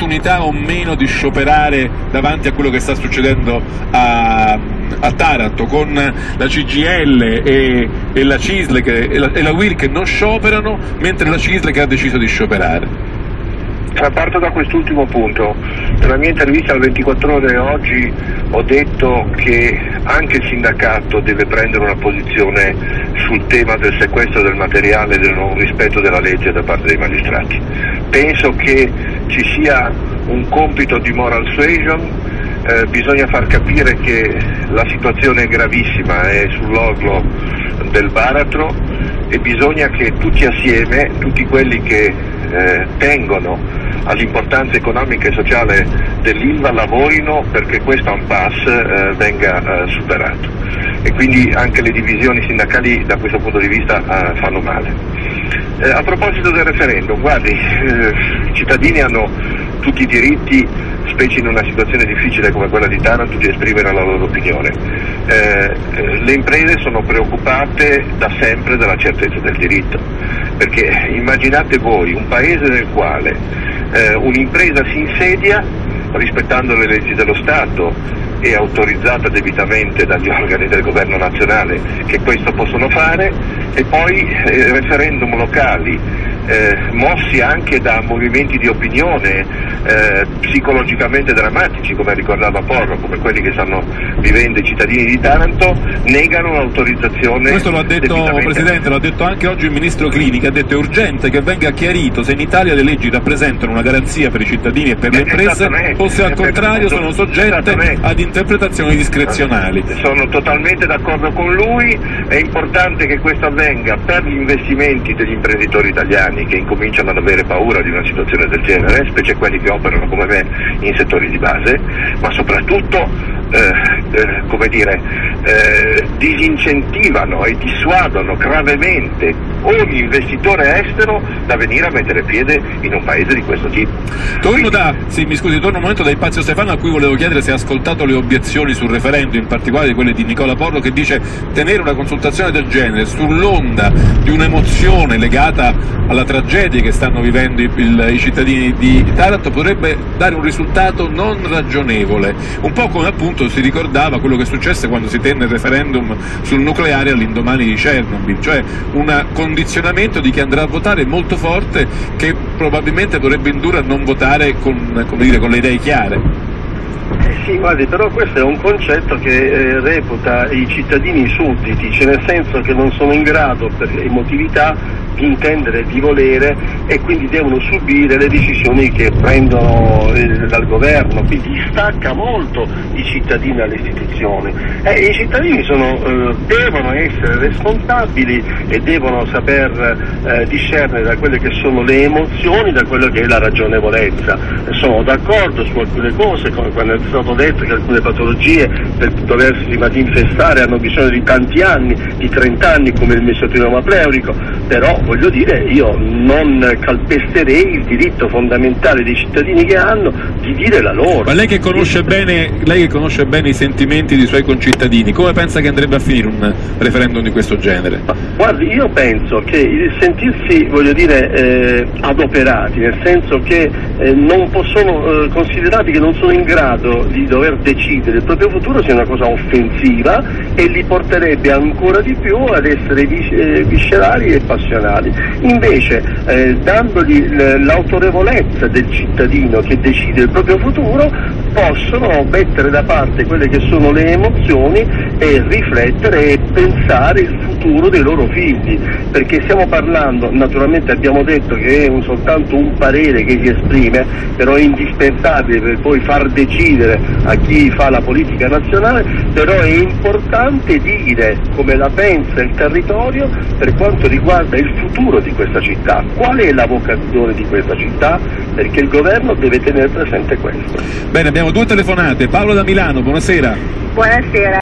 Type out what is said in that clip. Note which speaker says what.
Speaker 1: opportunità o meno di scioperare davanti a quello che sta succedendo a Taranto, con la CGIL e la CISL e la UIL che non scioperano, mentre la CISL che ha deciso di scioperare?
Speaker 2: Parto da quest'ultimo punto. Nella mia intervista al 24 Ore oggi ho detto che anche il sindacato deve prendere una posizione sul tema del sequestro del materiale e del non rispetto della legge da parte dei magistrati. Penso che ci sia un compito di moral suasion, bisogna far capire che la situazione è gravissima, è sull'orlo del baratro e bisogna che tutti assieme, tutti quelli che tengono all'importanza economica e sociale dell'Ilva lavorino perché questo impasse venga superato, e quindi anche le divisioni sindacali da questo punto di vista fanno male. A proposito del referendum, guardi, i cittadini hanno tutti i diritti, specie in una situazione difficile come quella di Taranto, di esprimere la loro opinione. Le imprese sono preoccupate da sempre della certezza del diritto, perché immaginate voi un paese nel quale un'impresa si insedia rispettando le leggi dello Stato e autorizzata debitamente dagli organi del governo nazionale che questo possono fare, e poi referendum locali mossi anche da movimenti di opinione psicologicamente drammatici, come ricordava Porro, come quelli che stanno vivendo i cittadini di Taranto, negano l'autorizzazione.
Speaker 1: Questo lo ha detto, Presidente, lo ha detto anche oggi il Ministro Clini, che ha detto è urgente che venga chiarito se in Italia le leggi rappresentano una garanzia per i cittadini e per le imprese o se al contrario sono soggette ad interpretazioni discrezionali.
Speaker 2: Sono totalmente d'accordo con lui, è importante che questo avvenga per gli investimenti degli imprenditori italiani che incominciano ad avere paura di una situazione del genere, specie quelli che operano come me in settori di base, ma soprattutto disincentivano e dissuadono gravemente ogni investitore estero da venire a mettere piede in un paese di questo tipo.
Speaker 1: Torno un momento da Ipazio Stefano, a cui volevo chiedere se ha ascoltato le obiezioni sul referendum, in particolare quelle di Nicola Porro, che dice tenere una consultazione del genere sull'onda di un'emozione legata alla tragedia che stanno vivendo i cittadini di Taranto potrebbe dare un risultato non ragionevole, un po' come appunto si ricordava quello che successe quando si tenne il referendum sul nucleare all'indomani di Chernobyl, cioè un condizionamento di chi andrà a votare molto forte che probabilmente dovrebbe indurre a non votare con le idee chiare.
Speaker 3: Sì, guardi, però questo è un concetto che reputa i cittadini sudditi, nel senso che non sono in grado per emotività di intendere, di volere, e quindi devono subire le decisioni che prendono dal governo, quindi stacca molto i cittadini dalle istituzioni. I cittadini devono essere responsabili e devono saper discernere da quelle che sono le emozioni da quello che è la ragionevolezza. Sono d'accordo su alcune cose, come quando è stato detto che alcune patologie per doversi manifestare hanno bisogno di tanti anni, di 30 anni, come il mesoteloma pleurico, però voglio dire, io non calpesterei il diritto fondamentale dei cittadini che hanno di dire la loro.
Speaker 1: Ma lei che conosce bene i sentimenti dei suoi concittadini, come pensa che andrebbe a finire un referendum di questo genere?
Speaker 3: Guardi, io penso che il sentirsi, adoperati, nel senso che non possono considerati che non sono in grado di dover decidere il proprio futuro, sia una cosa offensiva e li porterebbe ancora di più ad essere viscerali e passionali. Invece dandogli l'autorevolezza del cittadino che decide il proprio futuro, possono mettere da parte quelle che sono le emozioni e riflettere e pensare il futuro dei loro figli, perché stiamo parlando, naturalmente abbiamo detto che è soltanto un parere che si esprime, però è indispensabile per poi far decidere a chi fa la politica nazionale, però è importante dire come la pensa il territorio per quanto riguarda il futuro di questa città, qual è la vocazione di questa città, perché il governo deve tenere presente questo.
Speaker 1: Bene, abbiamo 2 telefonate. Paolo da Milano, buonasera.
Speaker 4: Buonasera.